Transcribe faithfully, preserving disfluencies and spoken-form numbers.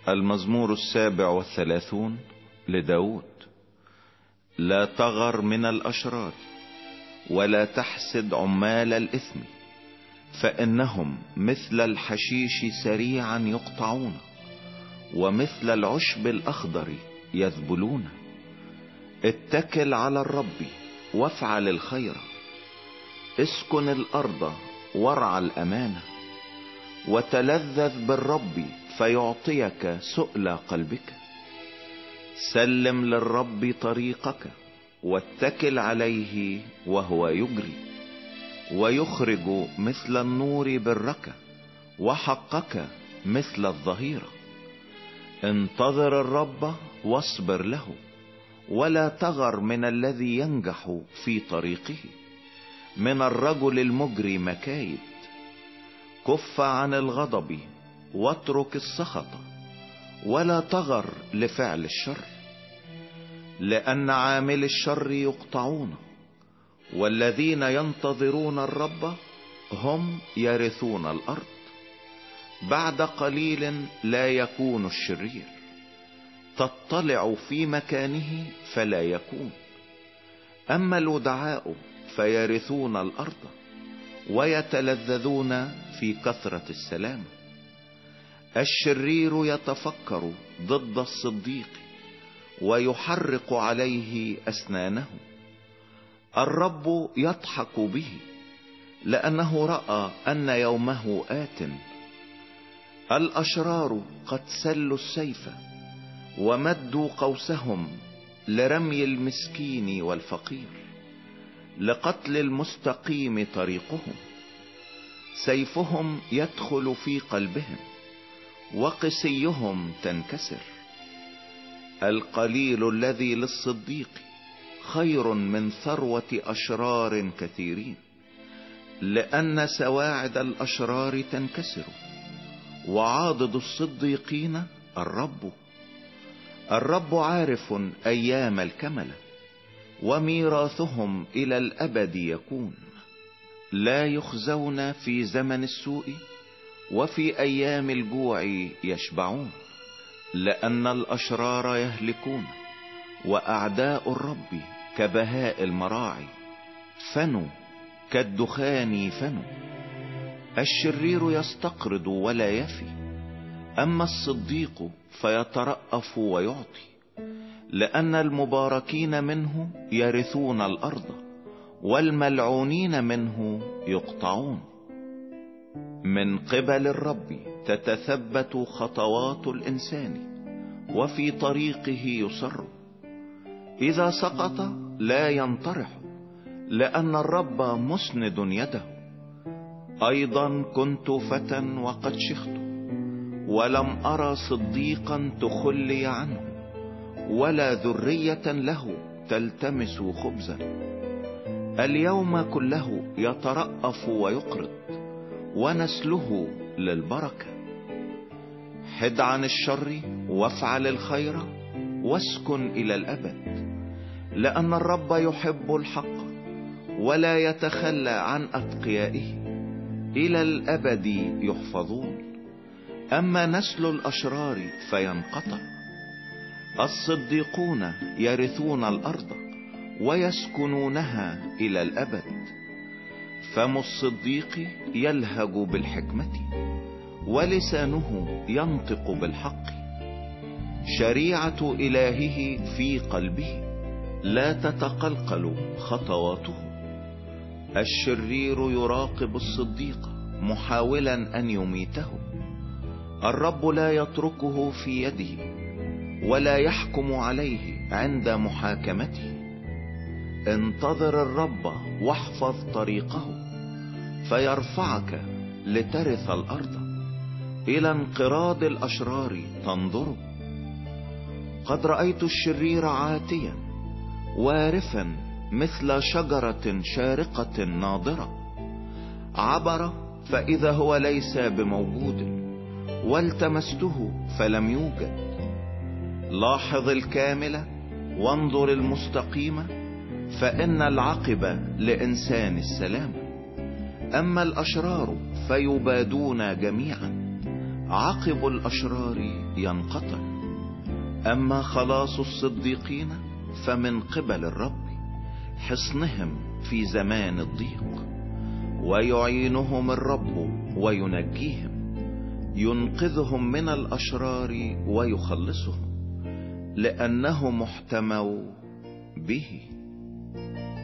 المزمور السابع والثلاثون لداود. لا تغر من الأشرار ولا تحسد عمال الإثم، فإنهم مثل الحشيش سريعا يقطعون، ومثل العشب الأخضر يذبلون. اتكل على الرب وافعل الخير، اسكن الأرض وارعى الأمانة، وتلذذ بالرب فيعطيك سؤل قلبك. سلم للرب طريقك واتكل عليه وهو يجري، ويخرج مثل النور برك، وحقك مثل الظهيرة. انتظر الرب واصبر له، ولا تغر من الذي ينجح في طريقه، من الرجل المجري مكايد. كف عن الغضب واترك السخط، ولا تغر لفعل الشر، لأن عامل الشر يقطعون، والذين ينتظرون الرب هم يرثون الأرض. بعد قليل لا يكون الشرير، تطلع في مكانه فلا يكون. أما الودعاء فيرثون الأرض، ويتلذذون في كثرة السلام. الشرير يتفكر ضد الصديق، ويحرق عليه أسنانه. الرب يضحك به، لأنه رأى أن يومه آت. الأشرار قد سلوا السيف، ومدوا قوسهم لرمي المسكين والفقير، لقتل المستقيم طريقهم. سيفهم يدخل في قلبهم، وقسيهم تنكسر. القليل الذي للصديق خير من ثروة أشرار كثيرين، لأن سواعد الأشرار تنكسر، وعاضد الصديقين الرب. الرب عارف أيام الكملة، وميراثهم إلى الأبد يكون. لا يخزون في زمن السوء، وفي أيام الجوع يشبعون. لأن الأشرار يهلكون، وأعداء الرب كبهاء المراعي، فنوا كالدخان فنوا. الشرير يستقرض ولا يفي، أما الصديق فيترأف ويعطي. لأن المباركين منه يرثون الأرض، والملعونين منه يقطعون. من قبل الرب تتثبت خطوات الإنسان، وفي طريقه يصر. إذا سقط لا ينطرح، لأن الرب مسند يده. أيضا كنت فتى وقد شخت، ولم أرى صديقا تخلي عنه، ولا ذرية له تلتمس خبزا. اليوم كله يترأف ويقرض، ونسله للبركة. حد عن الشر وافعل الخير، واسكن إلى الأبد. لأن الرب يحب الحق، ولا يتخلى عن أتقيائه، إلى الأبد يحفظون. أما نسل الأشرار فينقطع. الصديقون يرثون الأرض، ويسكنونها إلى الأبد. فم الصديق يلهج بالحكمة، ولسانه ينطق بالحق. شريعة إلهه في قلبه، لا تتقلقل خطواته. الشرير يراقب الصديق محاولا أن يميته. الرب لا يتركه في يده، ولا يحكم عليه عند محاكمته. انتظر الرب واحفظ طريقه، فيرفعك لترث الأرض. إلى انقراض الأشرار تنظر. قد رأيت الشرير عاتيا وارفا، مثل شجرة شارقة ناضرة. عبر فإذا هو ليس بموجود، والتمسته فلم يوجد. لاحظ الكامل وانظر المستقيم، فإن العقبة لإنسان السلام. أما الأشرار فيبادون جميعا، عقب الأشرار ينقطع، أما خلاص الصديقين فمن قبل الرب، حصنهم في زمان الضيق. ويعينهم الرب وينجيهم، ينقذهم من الأشرار ويخلصهم، لأنه محتموا به.